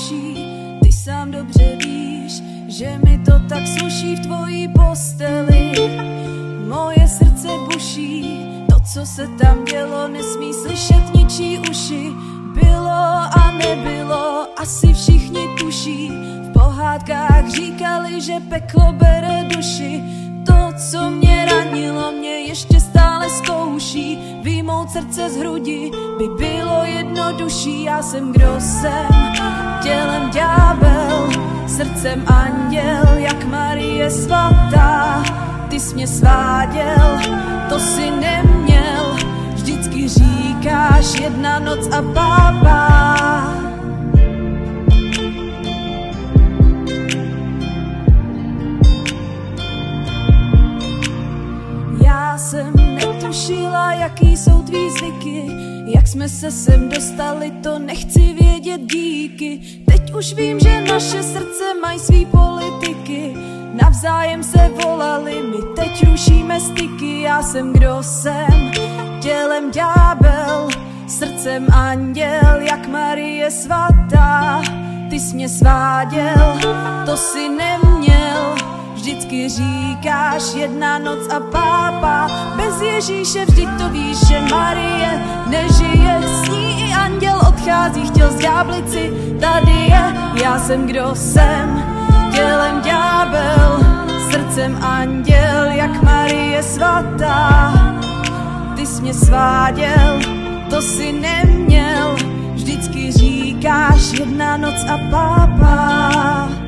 duší. Ty sám dobře víš, že mi to tak sluší v tvojí posteli. Moje srdce buší, to, co se tam dělo, nesmí slyšet ničí uši. Bylo a nebylo, asi všichni tuší. V pohádkách říkali, že peklo bere duši. To, co mě ranilo, mě ještě stále zkouší. Vyjmout srdce z hrudi by bylo jednodušší. Já jsem, kdo jsem, tělem ďábel, srdcem anděl, jak Marie svatá. Ty jsi mě sváděl, to si neměl, vždycky říkáš jedna noc a pápa. Já jsem netušila, jaký jsou tvý zvyky, jak jsme se sem dostali, to nechci vědět, díky. Teď už vím, že naše srdce mají svý politiky, navzájem se volali, my teď rušíme styky. Já jsem, kdo jsem, tělem ďábel, srdcem anděl, jak Marie svatá. Ty jsi mě sváděl, to si neměl, vždycky říkáš jedna noc a pápa. Bez Ježíše vždyť to víš, že Marie nežije, s ní i anděl odchází, chtěl z ďáblici, tady je. Já jsem, kdo jsem, tělem ďábel, srdcem anděl, jak Marie svatá. Ty jsi mě sváděl, to si neměl, vždycky říkáš jedna noc a pápa.